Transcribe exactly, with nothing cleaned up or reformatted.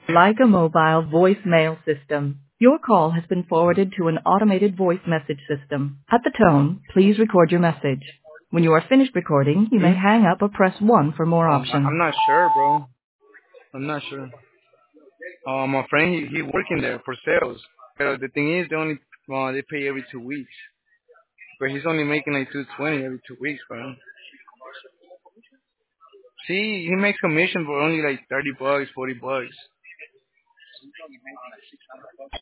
Leica Mobile voicemail system. Your call has been forwarded to an automated voice message system. At the tone, please record your message. When you are finished recording, you may Hmm? hang up or press one for more Um, I- options. I'm not sure, bro. I'm not sure. Uh, my friend, he, he working there for sales. But the thing is, they only uh, they pay every two weeks. But he's only making like two twenty every two weeks, bro. See, he makes commission for only like thirty bucks, forty bucks.